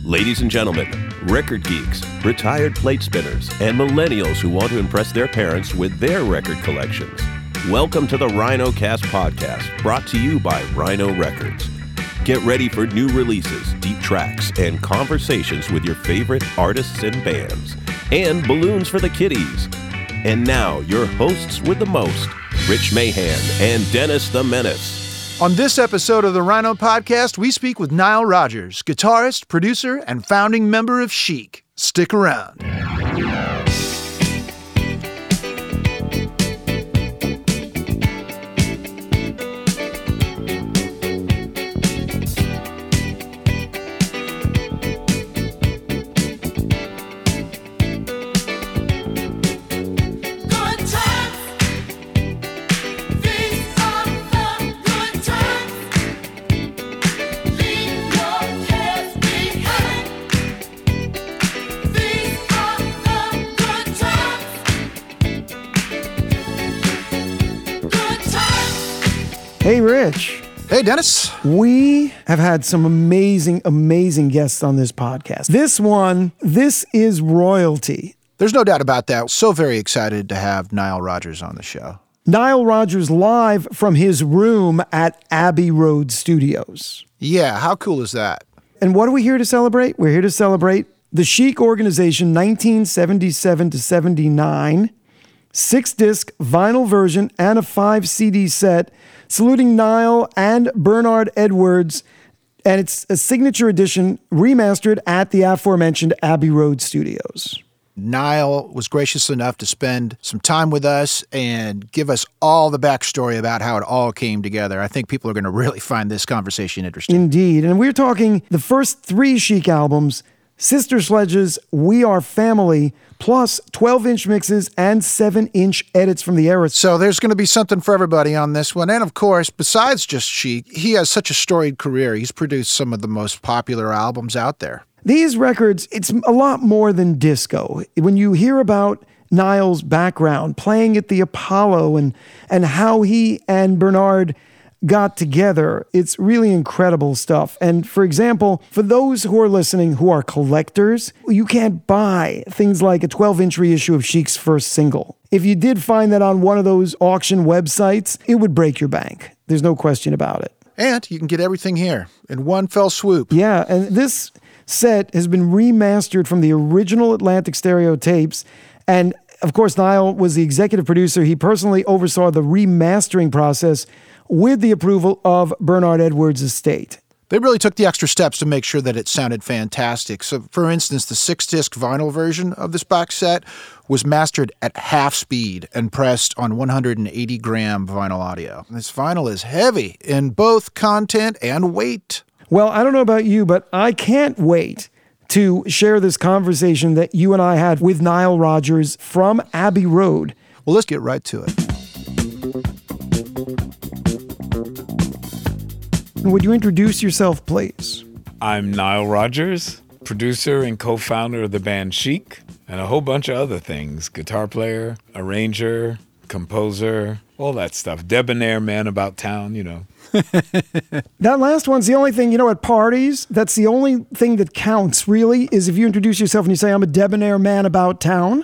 Ladies and gentlemen, record geeks, retired plate spinners, and millennials who want to impress their parents with their record collections. Welcome to the RhinoCast podcast, brought to you by Rhino Records. Get ready for new releases, deep tracks, and conversations with your favorite artists and bands, and balloons for the kiddies. And now, your hosts with the most, Rich Mahan and Dennis the Menace. On this episode of the Rhino Podcast, we speak with Nile Rodgers, guitarist, producer, and founding member of Chic. Stick around. Hey, Rich. Hey, Dennis. We have had some amazing guests on this podcast. This is royalty. There's no doubt about that. So very excited to have Nile Rodgers on the show. Nile Rodgers live from his room at Abbey Road Studios. Yeah, how cool is that? And what are we here to celebrate? We're here to celebrate the Chic Organization 1977 to 79, 6-disc vinyl version and a 5 CD set, saluting Nile and Bernard Edwards, and it's a signature edition remastered at the aforementioned Abbey Road Studios. Nile was gracious enough to spend some time with us and give us all the backstory about how it all came together. I think people are going to really find this conversation interesting. Indeed, and we're talking the first 3 Chic albums, Sister Sledge's We Are Family, plus 12-inch mixes and 7-inch edits from the era. So there's going to be something for everybody on this one. And of course, besides just Chic, he has such a storied career. He's produced some of the most popular albums out there. These records, it's a lot more than disco. When you hear about Nile's background, playing at the Apollo and how he and Bernard got together, it's really incredible stuff. And for example, for those who are listening who are collectors, you can't buy things like a 12-inch reissue of Chic's first single. If you did find that on one of those auction websites, it would break your bank. There's no question about it. And you can get everything here in one fell swoop. Yeah, and this set has been remastered from the original Atlantic Stereo tapes. And of course, Nile was the executive producer. He personally oversaw the remastering process with the approval of Bernard Edwards' estate. They really took the extra steps to make sure that it sounded fantastic. So, for instance, the 6-disc vinyl version of this box set was mastered at half speed and pressed on 180-gram vinyl audio. This vinyl is heavy in both content and weight. Well, I don't know about you, but I can't wait to share this conversation that you and I had with Nile Rodgers from Abbey Road. Well, let's get right to it. Would you introduce yourself, please? I'm Nile Rodgers, producer and co-founder of the band Chic, and a whole bunch of other things. Guitar player, arranger, composer, all that stuff. Debonair man about town, you know. That last one's the only thing, at parties, that's the only thing that counts, really, is if you introduce yourself and you say, I'm a debonair man about town.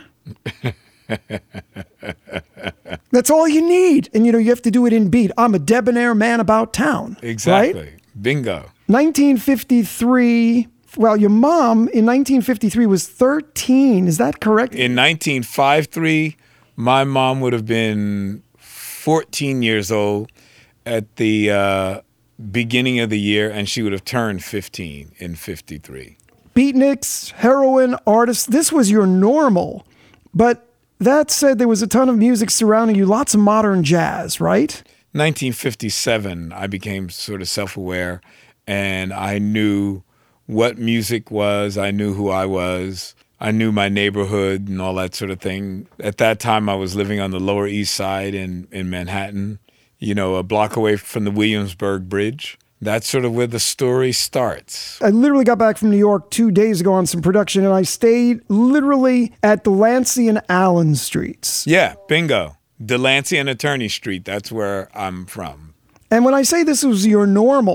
That's all you need. And, you have to do it in beat. I'm a debonair man about town. Exactly. Right? Bingo. 1953. Well, your mom in 1953 was 13. Is that correct? In 1953, my mom would have been 14 years old at the beginning of the year, and she would have turned 15 in 53. Beatniks, heroin, artists, this was your normal. But that said, there was a ton of music surrounding you, lots of modern jazz, right? 1957, I became sort of self-aware, and I knew what music was. I knew who I was. I knew my neighborhood and all that sort of thing. At that time, I was living on the Lower East Side in Manhattan, a block away from the Williamsburg Bridge. That's sort of where the story starts. I literally got back from New York 2 days ago on some production, and I stayed literally at Delancey and Allen Streets. Yeah, bingo. Delancey and Attorney Street, that's where I'm from. And when I say this was your normal,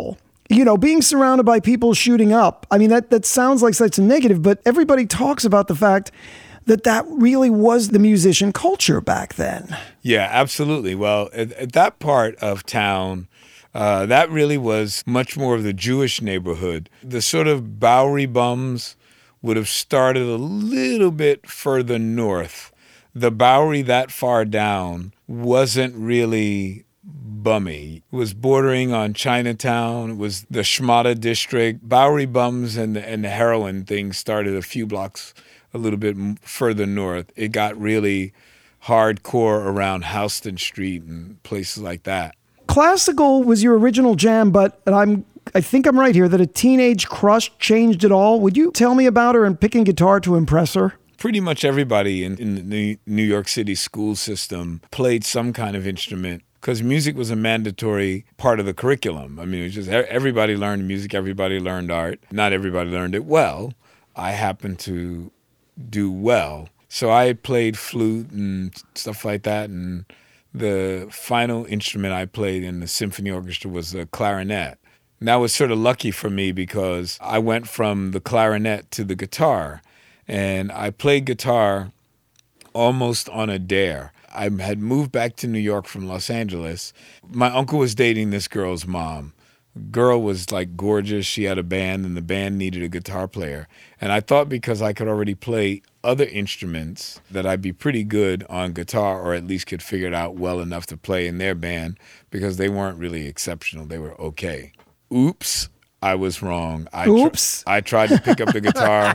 being surrounded by people shooting up. I mean, that sounds like such a negative, but everybody talks about the fact that really was the musician culture back then. Yeah, absolutely. Well, at that part of town, that really was much more of the Jewish neighborhood. The sort of Bowery bums would have started a little bit further north. The Bowery that far down wasn't really bummy. It was bordering on Chinatown. It was the Schmata district. Bowery bums and the heroin thing started a few blocks a little bit further north. It got really hardcore around Houston Street and places like that. Classical was your original jam, but I think I'm right here that a teenage crush changed it all. Would you tell me about her and picking guitar to impress her? Pretty much everybody in the New York City school system played some kind of instrument because music was a mandatory part of the curriculum. I mean, it was just everybody learned music, everybody learned art. Not everybody learned it well. I happened to do well. So I played flute and stuff like that, and the final instrument I played in the symphony orchestra was the clarinet. And that was sort of lucky for me because I went from the clarinet to the guitar, and I played guitar almost on a dare. I had moved back to New York from Los Angeles. My uncle was dating this girl's mom. Girl was like gorgeous. She had a band, and the band needed a guitar player. And I thought because I could already play other instruments that I'd be pretty good on guitar, or at least could figure it out well enough to play in their band, because they weren't really exceptional. They were okay. Oops, I was wrong. I tried to pick up the guitar.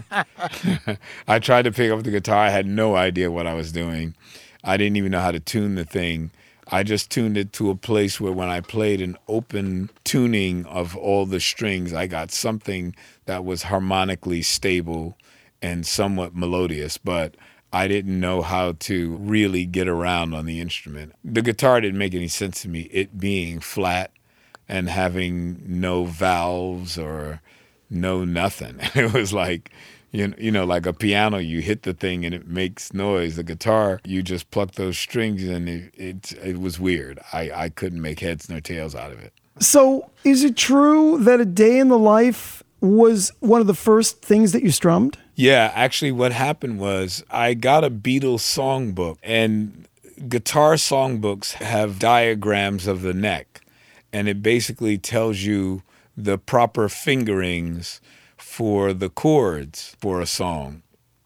I had no idea what I was doing. I didn't even know how to tune the thing. I just tuned it to a place where when I played an open tuning of all the strings, I got something that was harmonically stable and somewhat melodious, but I didn't know how to really get around on the instrument. The guitar didn't make any sense to me, it being flat and having no valves or no nothing. It was like, like a piano, you hit the thing and it makes noise. The guitar, you just pluck those strings and it was weird. I couldn't make heads nor tails out of it. So is it true that A Day in the Life was one of the first things that you strummed? Yeah, actually what happened was I got a Beatles songbook, and guitar songbooks have diagrams of the neck, and it basically tells you the proper fingerings for the chords for a song.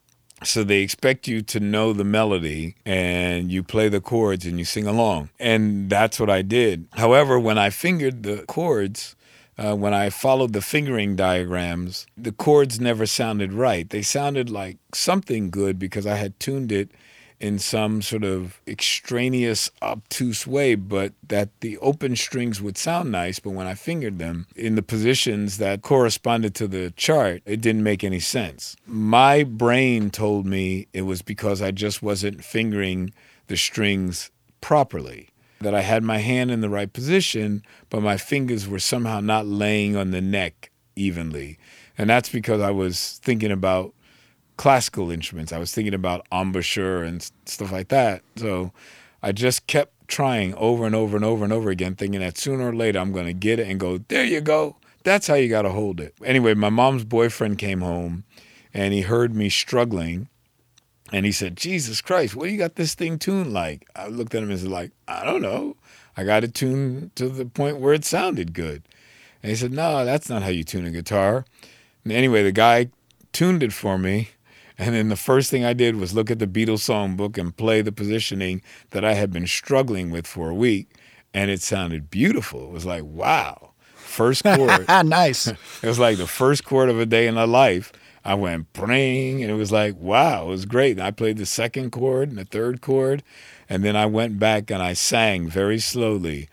So they expect you to know the melody, and you play the chords and you sing along. And that's what I did. However, when I fingered the chords, when I followed the fingering diagrams, the chords never sounded right. They sounded like something good because I had tuned it in some sort of extraneous, obtuse way, but that the open strings would sound nice, but when I fingered them in the positions that corresponded to the chart, it didn't make any sense. My brain told me it was because I just wasn't fingering the strings properly, that I had my hand in the right position, but my fingers were somehow not laying on the neck evenly. And that's because I was thinking about classical instruments. I was thinking about embouchure and stuff like that. So I just kept trying over and over and over and over again, thinking that sooner or later I'm going to get it and go, there you go. That's how you got to hold it. Anyway, my mom's boyfriend came home and he heard me struggling and he said, Jesus Christ, what do you got this thing tuned like? I looked at him and said, like, I don't know. I got it tuned to the point where it sounded good. And he said, no, that's not how you tune a guitar. And anyway, the guy tuned it for me. And then the first thing I did was look at the Beatles songbook and play the positioning that I had been struggling with for a week. And it sounded beautiful. It was like, wow. First chord. Nice. It was like the first chord of A Day in the Life. I went bring, and it was like, wow, it was great. And I played the second chord and the third chord. And then I went back and I sang very slowly.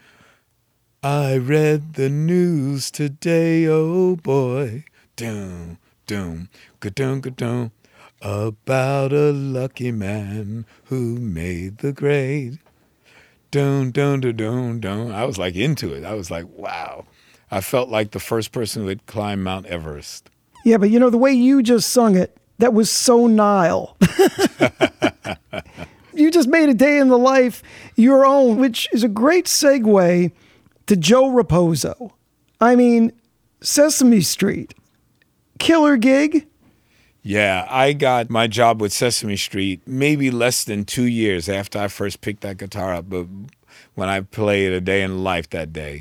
I read the news today, oh boy. Doom, doom, ka-doom, ka-doom. About a lucky man who made the grade. Dun, dun, dun, dun, dun. I was like into it. I was like, wow. I felt like the first person who had climbed Mount Everest. Yeah, but the way you just sung it, that was so Nile. You just made A Day in the Life your own, which is a great segue to Joe Raposo. I mean, Sesame Street, killer gig? Yeah, I got my job with Sesame Street maybe less than 2 years after I first picked that guitar up, but when I played A Day in the Life that day.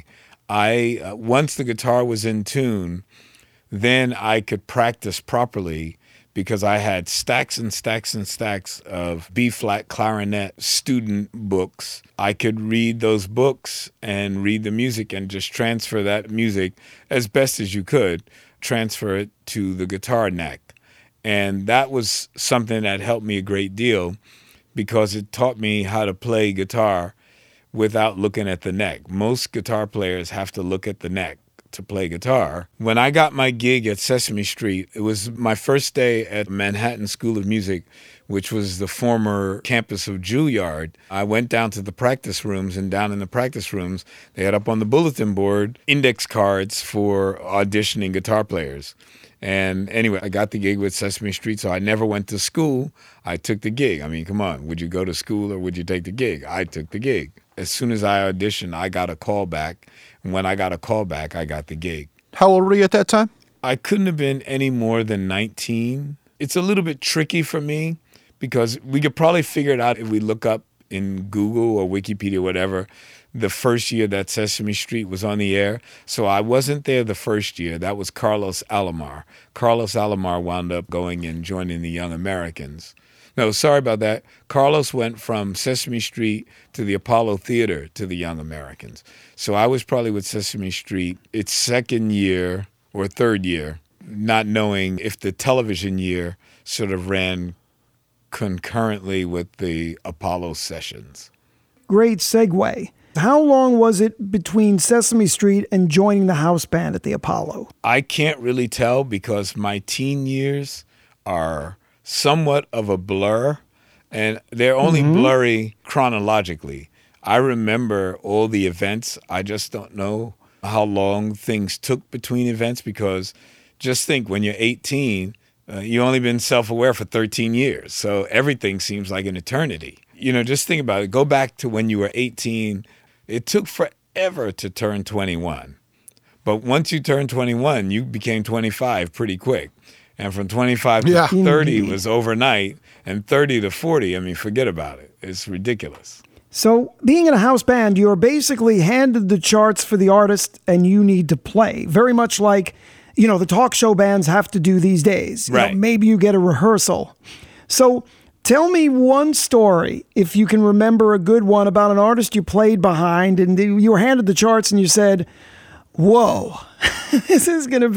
Once the guitar was in tune, then I could practice properly because I had stacks and stacks and stacks of B-flat clarinet student books. I could read those books and read the music and just transfer that music as best as you could, transfer it to the guitar neck. And that was something that helped me a great deal because it taught me how to play guitar without looking at the neck. Most guitar players have to look at the neck to play guitar. When I got my gig at Sesame Street, it was my first day at Manhattan School of Music, which was the former campus of Juilliard. I went down to the practice rooms, and down in the practice rooms, they had up on the bulletin board index cards for auditioning guitar players. And anyway, I got the gig with Sesame Street, so I never went to school. I took the gig. I mean, come on, would you go to school or would you take the gig? I took the gig. As soon as I auditioned, I got a call back. And when I got a call back, I got the gig. How old were you at that time? I couldn't have been any more than 19. It's a little bit tricky for me because we could probably figure it out if we look up in Google or Wikipedia, whatever, the first year that Sesame Street was on the air. So I wasn't there the first year. That was Carlos Alomar. Carlos Alomar wound up going and joining the Young Americans. No, sorry about that. Carlos went from Sesame Street to the Apollo Theater to the Young Americans. So I was probably with Sesame Street its second year or third year, not knowing if the television year sort of ran concurrently with the Apollo sessions. Great segue. How long was it between Sesame Street and joining the house band at the Apollo? I can't really tell because my teen years are somewhat of a blur, and they're only blurry chronologically. I remember all the events. I just don't know how long things took between events because just think when you're 18, you've only been self-aware for 13 years. So everything seems like an eternity. You know, just think about it. Go back to when you were 18. It took forever to turn 21. But once you turned 21, you became 25 pretty quick. And from 25 to 30 was overnight, and 30 to 40, I mean, forget about it. It's ridiculous. So being in a house band, you're basically handed the charts for the artist and you need to play. Very much like, you know, the talk show bands have to do these days. Right. You know, maybe you get a rehearsal. So tell me one story, if you can remember a good one, about an artist you played behind and you were handed the charts and you said, whoa, this is going to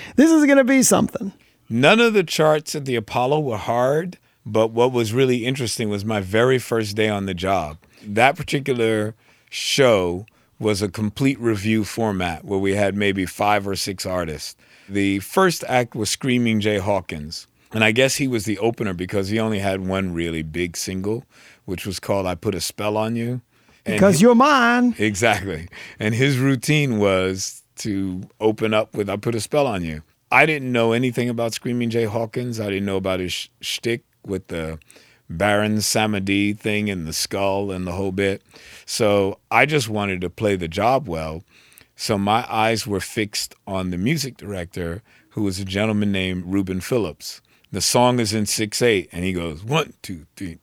be something. None of the charts at the Apollo were hard, but what was really interesting was my very first day on the job. That particular show was a complete review format where we had maybe 5 or 6 artists. The first act was Screaming Jay Hawkins, and I guess he was the opener because he only had one really big single, which was called I Put a Spell on You. Because you're mine. Exactly. And his routine was to open up with I Put a Spell on You. I didn't know anything about Screaming Jay Hawkins. I didn't know about his shtick with the Baron Samedi thing and the skull and the whole bit. So I just wanted to play the job well. So my eyes were fixed on the music director, who was a gentleman named Reuben Phillips. The song is in 6/8, and he goes 1, 2, 3,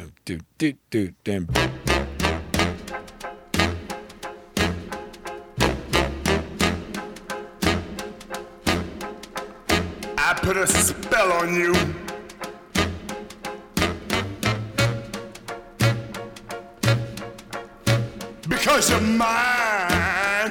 I put a spell on you. Because you're mine.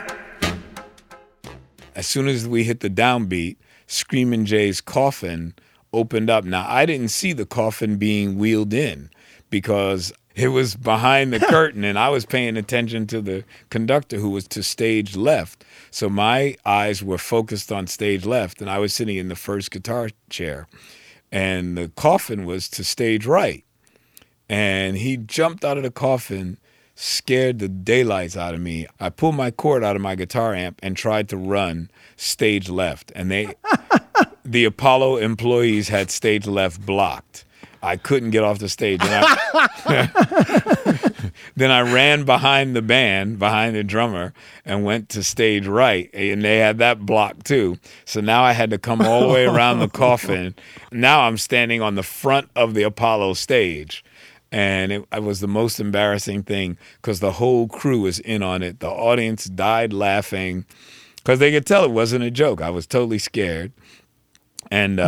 As soon as we hit the downbeat, Screamin' Jay's coffin opened up. Now, I didn't see the coffin being wheeled in because it was behind the curtain, and I was paying attention to the conductor who was to stage left. So my eyes were focused on stage left, and I was sitting in the first guitar chair. And the coffin was to stage right. And he jumped out of the coffin, scared the daylights out of me. I pulled my cord out of my guitar amp and tried to run stage left. And the Apollo employees had stage left blocked. I couldn't get off the stage. And Then I ran behind the band, behind the drummer, and went to stage right. And they had that block too. So now I had to come all the way around the coffin. Now I'm standing on the front of the Apollo stage. And it was the most embarrassing thing because the whole crew was in on it. The audience died laughing because they could tell it wasn't a joke. I was totally scared. And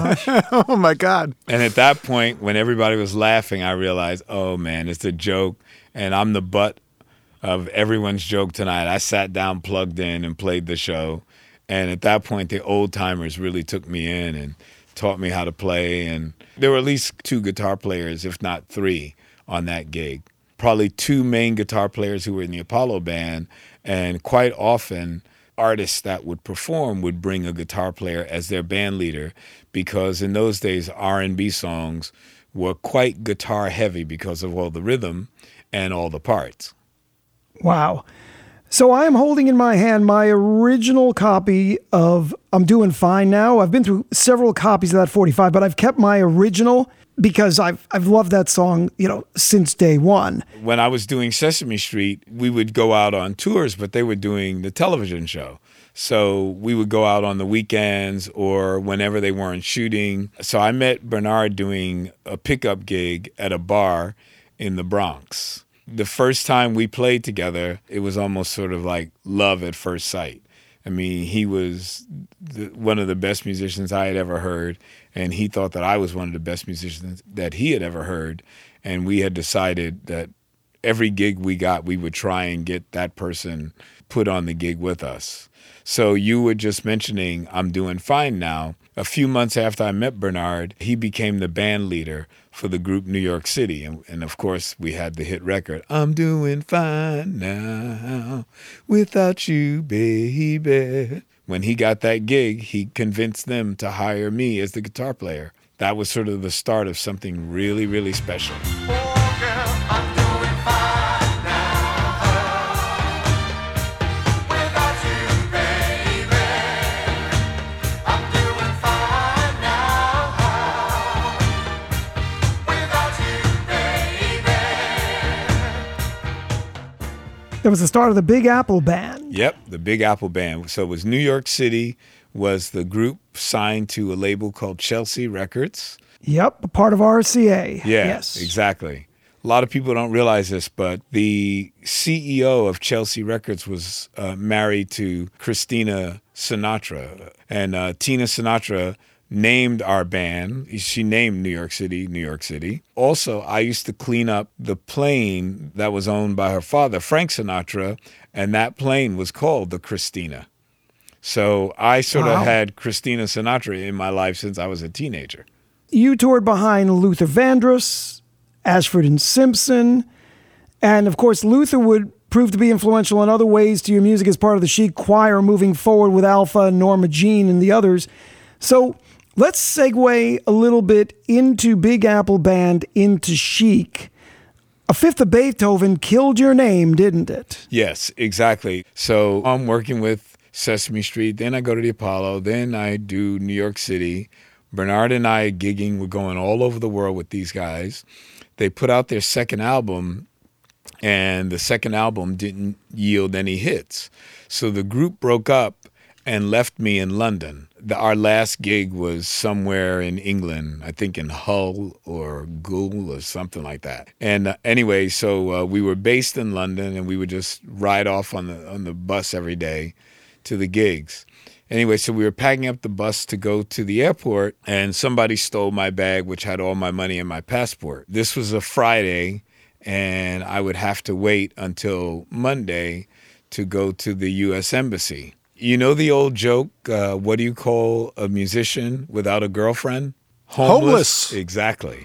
Oh my God. and at that point, when everybody was laughing, I realized, oh man, it's a joke, and I'm the butt of everyone's joke tonight. I sat down, plugged in, and played the show. And at that point, the old timers really took me in and taught me how to play. And there were at least 2 guitar players, if not 3, on that gig. Probably 2 main guitar players who were in the Apollo band, and quite often artists that would perform would bring a guitar player as their band leader, because in those days R&B songs were quite guitar heavy because of all the rhythm and all the parts. Wow. So I am holding in my hand my original copy of I'm Doing Fine Now. I've been through several copies of that 45, but I've kept my original because I've loved that song, since day one. When I was doing Sesame Street, we would go out on tours, but they were doing the television show. So we would go out on the weekends or whenever they weren't shooting. So I met Bernard doing a pickup gig at a bar in the Bronx. The first time we played together, it was almost sort of like love at first sight. I mean, he was one of the best musicians I had ever heard, and he thought that I was one of the best musicians that he had ever heard. And we had decided that every gig we got, we would try and get that person put on the gig with us. So you were just mentioning I'm Doing Fine Now. A few months after I met Bernard, he became the band leader for the group New York City. And of course, we had the hit record, I'm doing fine now without you, baby. When he got that gig, he convinced them to hire me as the guitar player. That was sort of the start of something really, really special. That was the start of the Big Apple Band. Yep, the Big Apple Band. So it was New York City, was the group signed to a label called Chelsea Records. Yep, a part of RCA. Yeah, Yes. exactly. A lot of people don't realize this, but the CEO of Chelsea Records was married to Christina Sinatra. And Tina Sinatra named our band. She named New York City, New York City. Also, I used to clean up the plane that was owned by her father, Frank Sinatra, and that plane was called the Christina. So I sort of had Christina Sinatra in my life since I was a teenager. You toured behind Luther Vandross, Ashford and Simpson, and of course Luther would prove to be influential in other ways to your music as part of the Chic Choir moving forward with Alpha, Norma Jean, and the others. So let's segue a little bit into Big Apple Band, into Chic. A fifth of Beethoven killed your name, didn't it? Yes, exactly. So I'm working with Sesame Street, then I go to the Apollo, then I do New York City. Bernard and I gigging, we're going all over the world with these guys. They put out their second album, and the second album didn't yield any hits. So the group broke up and left me in London. Our last gig was somewhere in England, I think in Hull or Goole or something like that. And anyway, so we were based in London, and we would just ride off on the bus every day to the gigs. Anyway, so we were packing up the bus to go to the airport, and somebody stole my bag, which had all my money and my passport. This was a Friday, and I would have to wait until Monday to go to the U.S. Embassy. You know the old joke, what do you call a musician without a girlfriend? Homeless. Exactly.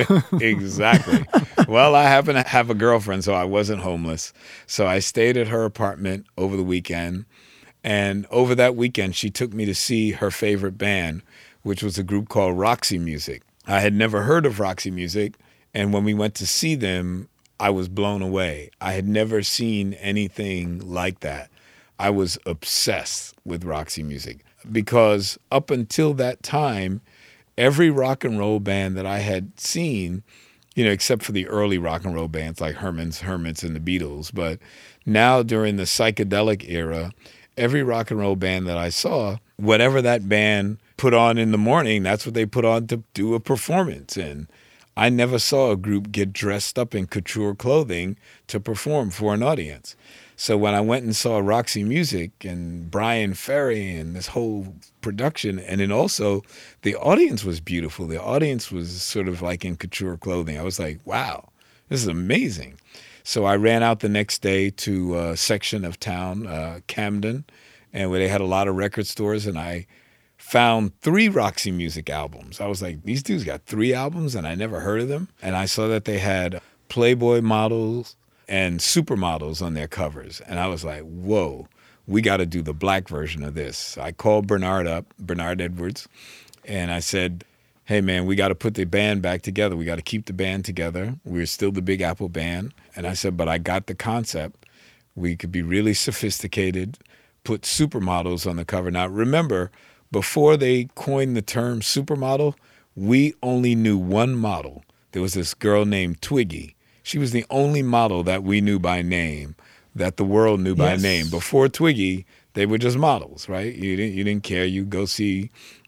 Exactly. Well, I happen to have a girlfriend, so I wasn't homeless. So I stayed at her apartment over the weekend. And over that weekend, she took me to see her favorite band, which was a group called Roxy Music. I had never heard of Roxy Music. And when we went to see them, I was blown away. I had never seen anything like that. I was obsessed with Roxy Music because up until that time, every rock and roll band that I had seen except for the early rock and roll bands like Herman's Hermits and the Beatles. But now during the psychedelic era, every rock and roll band that I saw, whatever that band put on in the morning, that's what they put on to do a performance. And I never saw a group get dressed up in couture clothing to perform for an audience. So when I went and saw Roxy Music and Brian Ferry and this whole production, and then also the audience was beautiful. The audience was sort of like in couture clothing. I was like, wow, this is amazing. So I ran out the next day to a section of town, Camden, and where they had a lot of record stores, and I found 3 Roxy Music albums. I was like, these dudes got 3 albums, and I never heard of them. And I saw that they had Playboy models and supermodels on their covers. And I was like, whoa, we got to do the black version of this. I called Bernard up, Bernard Edwards, and I said, hey, man, we got to put the band back together. We got to keep the band together. We're still the Big Apple Band. And I said, but I got the concept. We could be really sophisticated, put supermodels on the cover. Now, remember, before they coined the term supermodel, we only knew one model. There was this girl named Twiggy. She was the only model that we knew by name, that the world knew by name. Before Twiggy, they were just models, right? You didn't care. You go see,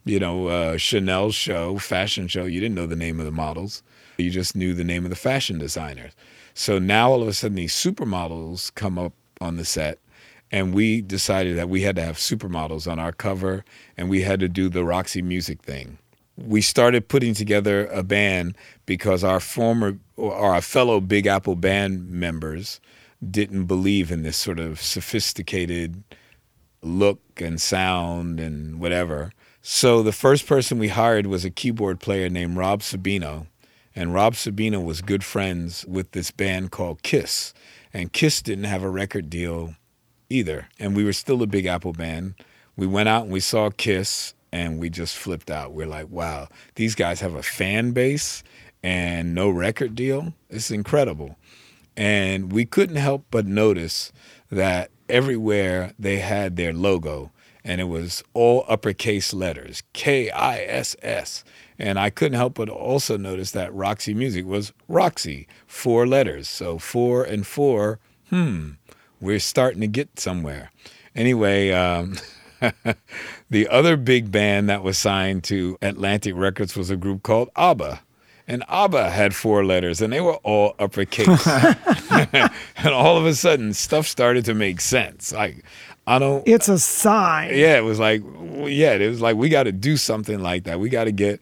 Chanel's show, fashion show. You didn't know the name of the models. You just knew the name of the fashion designers. So now all of a sudden these supermodels come up on the set, and we decided that we had to have supermodels on our cover, and we had to do the Roxy Music thing. We started putting together a band because our fellow Big Apple Band members didn't believe in this sort of sophisticated look and sound and whatever. So the first person we hired was a keyboard player named Rob Sabino. And Rob Sabino was good friends with this band called Kiss. And Kiss didn't have a record deal either. And we were still a Big Apple Band. We went out and we saw Kiss, and we just flipped out. We're like, wow, these guys have a fan base and no record deal? It's incredible. And we couldn't help but notice that everywhere they had their logo, and it was all uppercase letters, Kiss. And I couldn't help but also notice that Roxy Music was Roxy, 4 letters. So 4 and 4, we're starting to get somewhere. Anyway, the other big band that was signed to Atlantic Records was a group called ABBA. And ABBA had 4 letters, and they were all uppercase. And all of a sudden, stuff started to make sense. It's a sign. Yeah, it was like, we got to do something like that. We got to get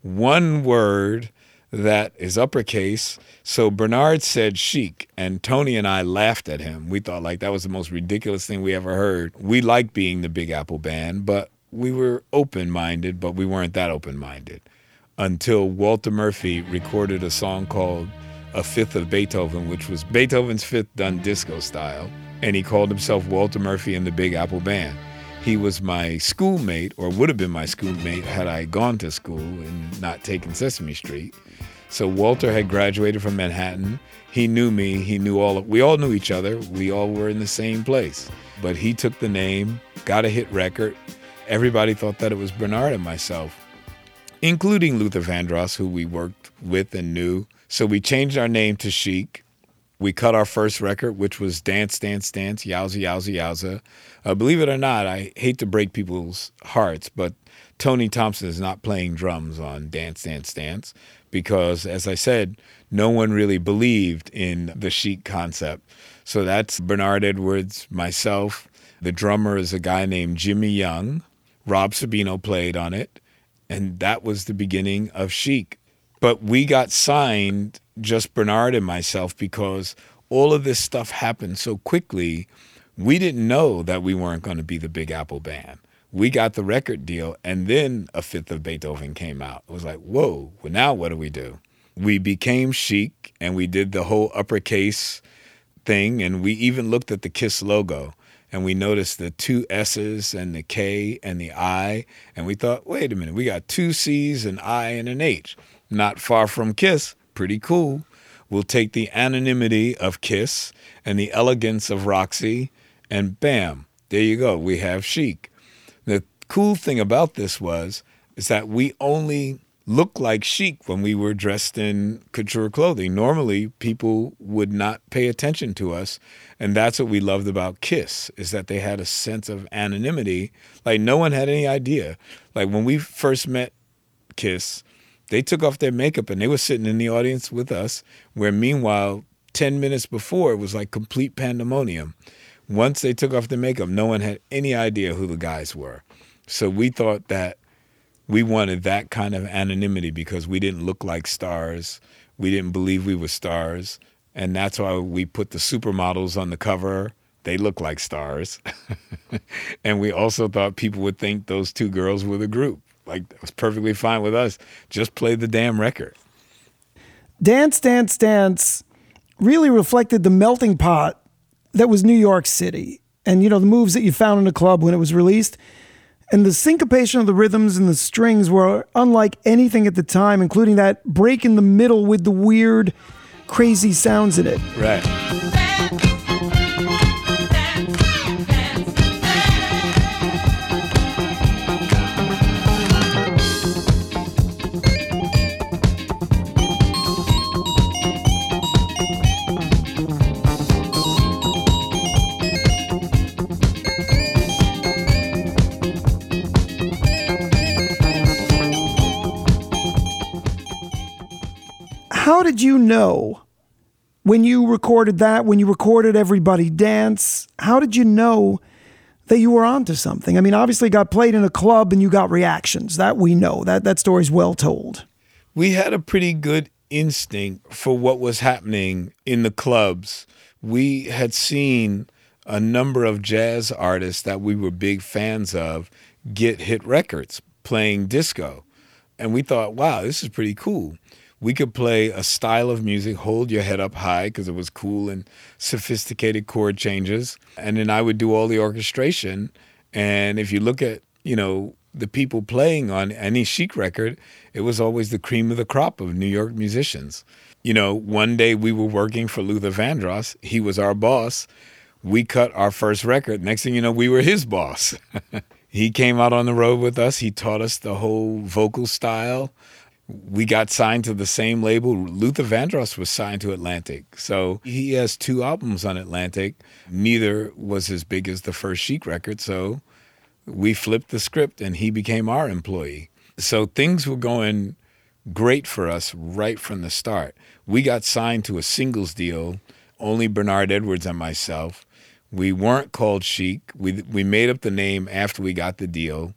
one word that is uppercase. So Bernard said chic, and Tony and I laughed at him. We thought like that was the most ridiculous thing we ever heard. We liked being the Big Apple Band, but we were open-minded, but we weren't that open-minded until Walter Murphy recorded a song called A Fifth of Beethoven, which was Beethoven's Fifth done disco style, and he called himself Walter Murphy and the Big Apple Band. He was my schoolmate, or would have been my schoolmate had I gone to school and not taken Sesame Street. So Walter had graduated from Manhattan. He knew me. We all knew each other. We all were in the same place. But he took the name, got a hit record. Everybody thought that it was Bernard and myself, including Luther Vandross, who we worked with and knew. So we changed our name to Chic. We cut our first record, which was Dance, Dance, Dance, Yowza, Yowza, Yowza. Believe it or not, I hate to break people's hearts, but Tony Thompson is not playing drums on Dance, Dance, Dance because, as I said, no one really believed in the Chic concept. So that's Bernard Edwards, myself. The drummer is a guy named Jimmy Young. Rob Sabino played on it, and that was the beginning of Chic. But we got signed, just Bernard and myself, because all of this stuff happened so quickly. We didn't know that we weren't going to be the Big Apple Band. We got the record deal, and then A Fifth of Beethoven came out. It was like, whoa, well, now what do we do? We became Chic, and we did the whole uppercase thing, and we even looked at the KISS logo, and we noticed the 2 S's and the K and the I, and we thought, wait a minute, we got 2 C's, an I, and an H. Not far from KISS, pretty cool. We'll take the anonymity of KISS and the elegance of Roxy, and bam, there you go, we have Chic. The cool thing about this is that we only look like Chic when we were dressed in couture clothing. Normally, people would not pay attention to us, and that's what we loved about Kiss, is that they had a sense of anonymity. Like, no one had any idea. Like, when we first met Kiss, they took off their makeup and they were sitting in the audience with us, where meanwhile, 10 minutes before, it was like complete pandemonium. Once they took off their makeup, no one had any idea who the guys were. So we thought that we wanted that kind of anonymity because we didn't look like stars. We didn't believe we were stars. And that's why we put the supermodels on the cover. They look like stars. And we also thought people would think those two girls were the group. Like, it was perfectly fine with us. Just play the damn record. Dance, Dance, Dance really reflected the melting pot that was New York City. And, the moves that you found in a club when it was released. And the syncopation of the rhythms and the strings were unlike anything at the time, including that break in the middle with the weird, crazy sounds in it. Right. How did you know when you recorded that, when you recorded Everybody Dance, how did you know that you were onto something? I mean, obviously it got played in a club and you got reactions. That we know. That story's well told. We had a pretty good instinct for what was happening in the clubs. We had seen a number of jazz artists that we were big fans of get hit records playing disco. And we thought, wow, this is pretty cool. We could play a style of music, hold your head up high because it was cool and sophisticated chord changes. And then I would do all the orchestration. And if you look at, the people playing on any Chic record, it was always the cream of the crop of New York musicians. One day we were working for Luther Vandross. He was our boss. We cut our first record. Next thing you know, we were his boss. He came out on the road with us. He taught us the whole vocal style. We got signed to the same label. Luther Vandross was signed to Atlantic. So he has 2 albums on Atlantic. Neither was as big as the first Chic record. So we flipped the script and he became our employee. So things were going great for us right from the start. We got signed to a singles deal, only Bernard Edwards and myself. We weren't called Chic. We made up the name after we got the deal.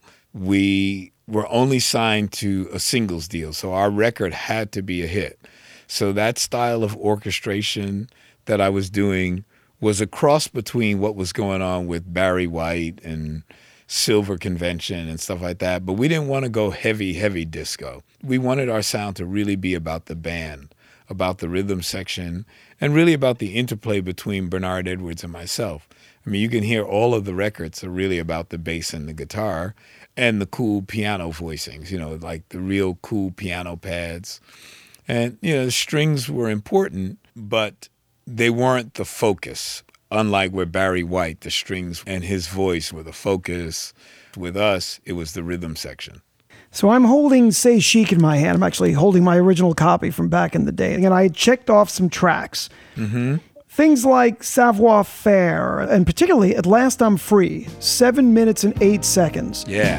We were only signed to a singles deal, so our record had to be a hit. So that style of orchestration that I was doing was a cross between what was going on with Barry White and Silver Convention and stuff like that, but we didn't want to go heavy disco. We wanted our sound to really be about the band, about the rhythm section, and really about the interplay between Bernard Edwards and myself. I mean, you can hear all of the records are really about the bass and the guitar and the cool piano voicings, like the real cool piano pads. And, the strings were important, but they weren't the focus. Unlike with Barry White, the strings and his voice were the focus. With us, it was the rhythm section. So I'm holding Say Chic in my hand. I'm actually holding my original copy from back in the day. And I had checked off some tracks. Mm-hmm. Things like Savoir Faire, and particularly At Last I'm Free, 7 minutes and 8 seconds. Yeah.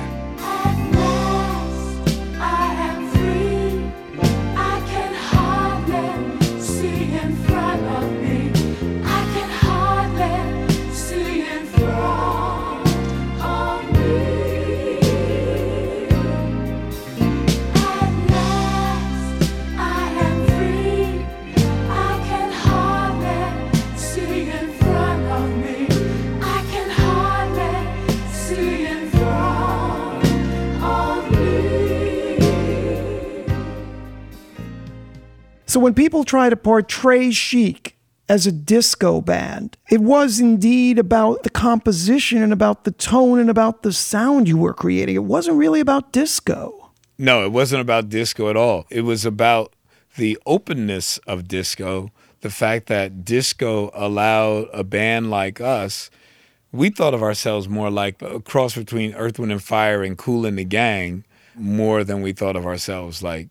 So when people try to portray Chic as a disco band, it was indeed about the composition and about the tone and about the sound you were creating. It wasn't really about disco. No, it wasn't about disco at all. It was about the openness of disco, the fact that disco allowed a band like us. We thought of ourselves more like a cross between Earth, Wind & Fire and Kool and the Gang, more than we thought of ourselves, like,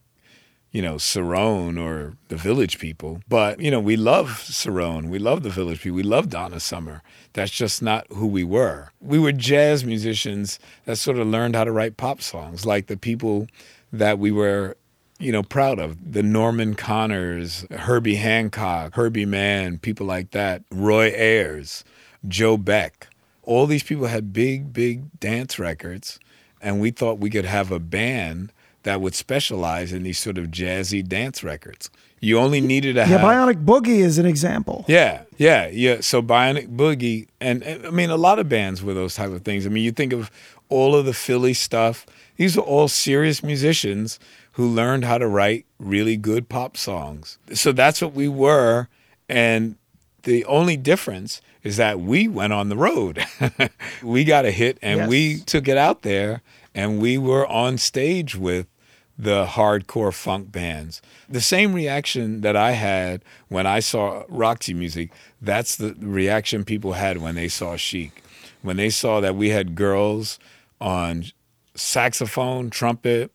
Cerrone or the Village People. But, we love Cerrone. We love the Village People. We love Donna Summer. That's just not who we were. We were jazz musicians that sort of learned how to write pop songs, like the people that we were, proud of. The Norman Connors, Herbie Hancock, Herbie Mann, people like that. Roy Ayers, Joe Beck. All these people had big, big dance records, and we thought we could have a band that would specialize in these sort of jazzy dance records. You only needed to have... Yeah, Bionic Boogie is an example. Yeah. So Bionic Boogie, and I mean, a lot of bands were those type of things. I mean, you think of all of the Philly stuff. These are all serious musicians who learned how to write really good pop songs. So that's what we were, and the only difference is that we went on the road. We got a hit, and we took it out there, and we were on stage with the hardcore funk bands. The same reaction that I had when I saw Roxy Music, that's the reaction people had when they saw Chic. When they saw that we had girls on saxophone, trumpet,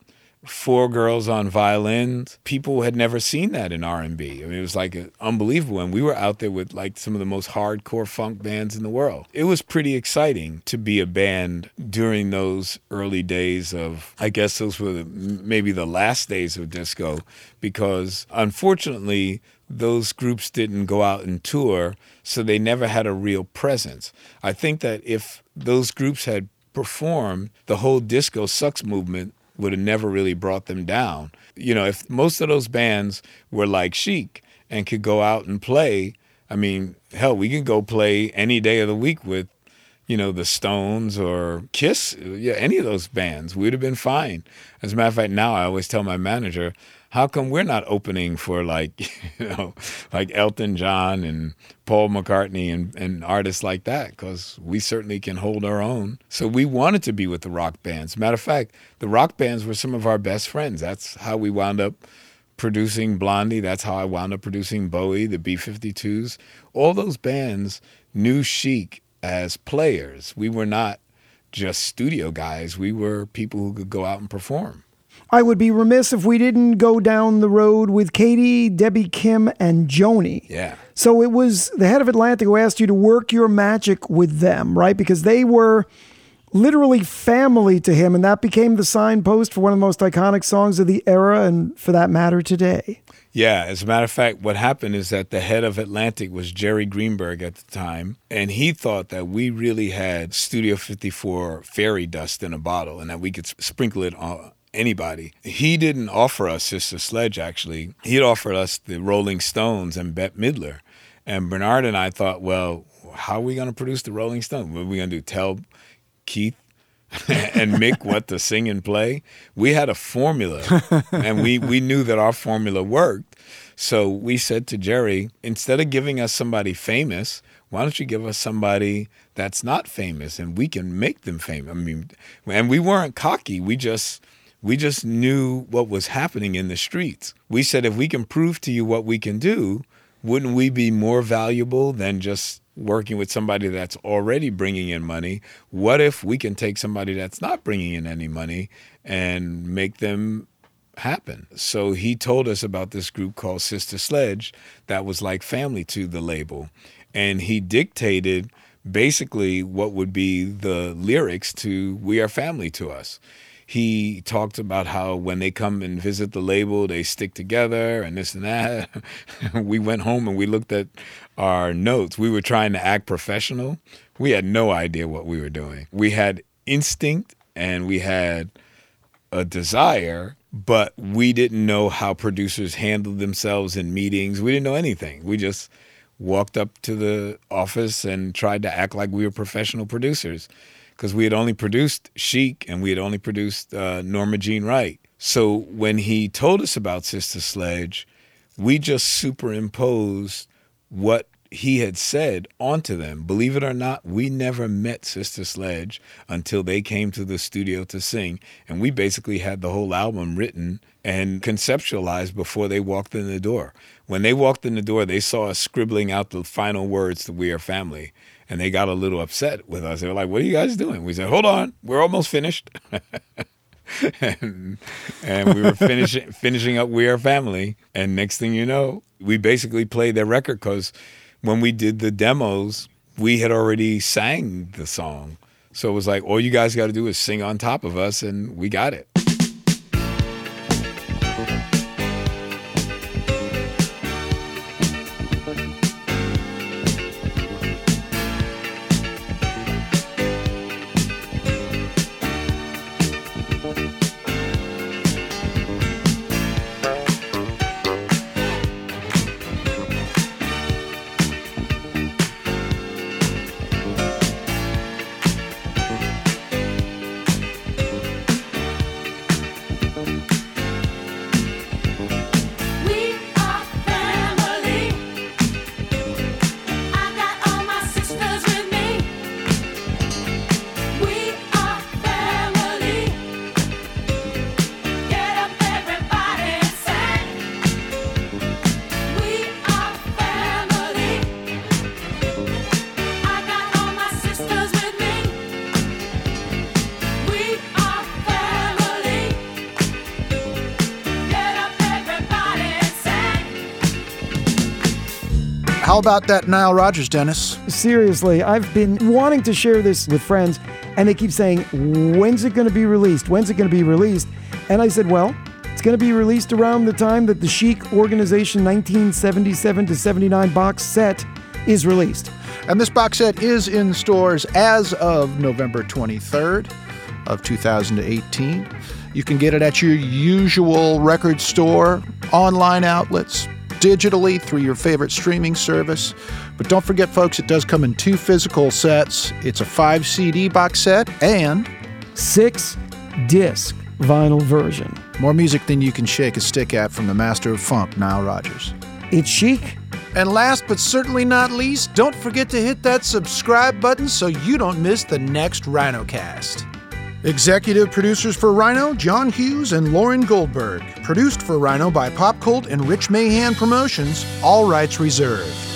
4 girls on violins. People had never seen that in R&B. I mean, it was like unbelievable. And we were out there with like some of the most hardcore funk bands in the world. It was pretty exciting to be a band during those early days of, I guess those were maybe the last days of disco, because unfortunately, those groups didn't go out and tour, so they never had a real presence. I think that if those groups had performed, the whole Disco Sucks movement would have never really brought them down. If most of those bands were like Chic and could go out and play, I mean, hell, we can go play any day of the week with, the Stones or Kiss, any of those bands. We'd have been fine. As a matter of fact, now I always tell my manager, how come we're not opening for like Elton John and Paul McCartney and artists like that? Because we certainly can hold our own. So we wanted to be with the rock bands. Matter of fact, the rock bands were some of our best friends. That's how we wound up producing Blondie. That's how I wound up producing Bowie, the B-52s. All those bands knew Chic as players. We were not just studio guys. We were people who could go out and perform. I would be remiss if we didn't go down the road with Katie, Debbie Kim, and Joni. Yeah. So it was the head of Atlantic who asked you to work your magic with them, right? Because they were literally family to him, and that became the signpost for one of the most iconic songs of the era, and for that matter, today. Yeah, as a matter of fact, what happened is that the head of Atlantic was Jerry Greenberg at the time, and he thought that we really had Studio 54 fairy dust in a bottle and that we could sprinkle it on anybody. He didn't offer us Sister Sledge, actually. He'd offered us the Rolling Stones and Bette Midler. And Bernard and I thought, well, how are we going to produce the Rolling Stones? What are we going to do, tell Keith and Mick what to sing and play? We had a formula, and we knew that our formula worked. So we said to Jerry, instead of giving us somebody famous, why don't you give us somebody that's not famous, and we can make them famous? I mean, and we weren't cocky. We just knew what was happening in the streets. We said, if we can prove to you what we can do, wouldn't we be more valuable than just working with somebody that's already bringing in money? What if we can take somebody that's not bringing in any money and make them happen? So he told us about this group called Sister Sledge that was like family to the label. And he dictated basically what would be the lyrics to We Are Family to Us. He talked about how when they come and visit the label, they stick together and this and that. We went home and we looked at our notes. We were trying to act professional. We had no idea what we were doing. We had instinct and we had a desire, but we didn't know how producers handled themselves in meetings. We didn't know anything. We just walked up to the office and tried to act like we were professional producers, because we had only produced Chic and we had only produced Norma Jean Wright. So when he told us about Sister Sledge, we just superimposed what he had said onto them. Believe it or not, we never met Sister Sledge until they came to the studio to sing. And we basically had the whole album written and conceptualized before they walked in the door. When they walked in the door, they saw us scribbling out the final words to We Are Family. And they got a little upset with us. They were like, what are you guys doing? We said, hold on, we're almost finished. and we were finishing up We Are Family. And next thing you know, we basically played their record because when we did the demos, we had already sang the song. So it was like, all you guys got to do is sing on top of us, and we got it. How about that Nile Rodgers, Dennis? Seriously, I've been wanting to share this with friends, and they keep saying, when's it going to be released? When's it going to be released? And I said, well, it's going to be released around the time that the Chic Organization 1977 to 79 box set is released. And this box set is in stores as of November 23rd of 2018. You can get it at your usual record store, online outlets, digitally through your favorite streaming service. But don't forget, folks, it does come in 2 physical sets. It's a 5 CD box set and 6 disc vinyl version. More music than you can shake a stick at from the master of funk, Nile Rodgers. It's chic. And last but certainly not least, don't forget to hit that subscribe button so you don't miss the next RhinoCast. Executive producers for Rhino, John Hughes and Lauren Goldberg. Produced for Rhino by Pop Cult and Rich Mahan Promotions, all rights reserved.